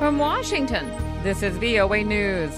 From Washington, this is VOA News.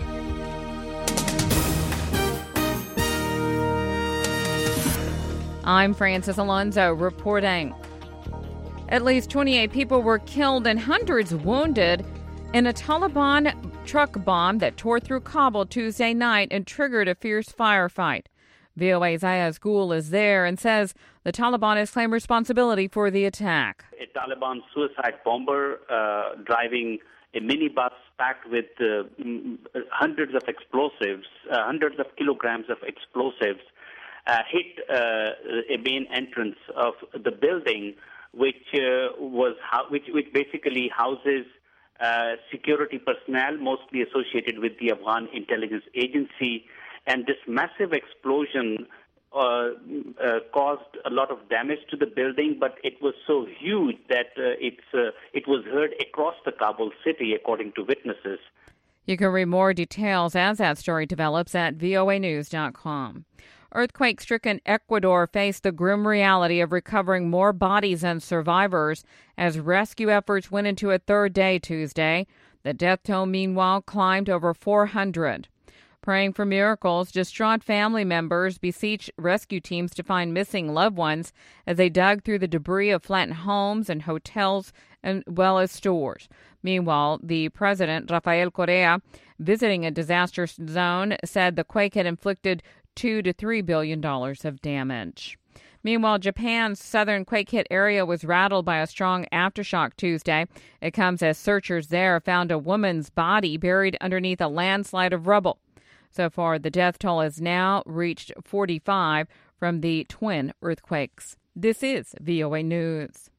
I'm Francis Alonso reporting. At least 28 people were killed and hundreds wounded in a Taliban truck bomb that tore through Kabul Tuesday night and triggered a fierce firefight. VOA's Ayaz Gul is there and says the Taliban has claimed responsibility for the attack. A Taliban suicide bomber driving a minibus packed with hundreds of explosives, hundreds of kilograms of explosives, hit a main entrance of the building, which basically houses security personnel, mostly associated with the Afghan intelligence agency. And this massive explosion caused a lot of damage to the building, but it was so huge that it was heard across the Kabul city, according to witnesses. You can read more details as that story develops at voanews.com. Earthquake-stricken Ecuador faced the grim reality of recovering more bodies and survivors as rescue efforts went into a third day Tuesday. The death toll, meanwhile, climbed over 400. Praying for miracles, distraught family members beseech rescue teams to find missing loved ones as they dug through the debris of flattened homes and hotels as well as stores. Meanwhile, the president, Rafael Correa, visiting a disaster zone, said the quake had inflicted $2 to $3 billion of damage. Meanwhile, Japan's southern quake-hit area was rattled by a strong aftershock Tuesday. It comes as searchers there found a woman's body buried underneath a landslide of rubble. So far, the death toll has now reached 45 from the twin earthquakes. This is VOA News.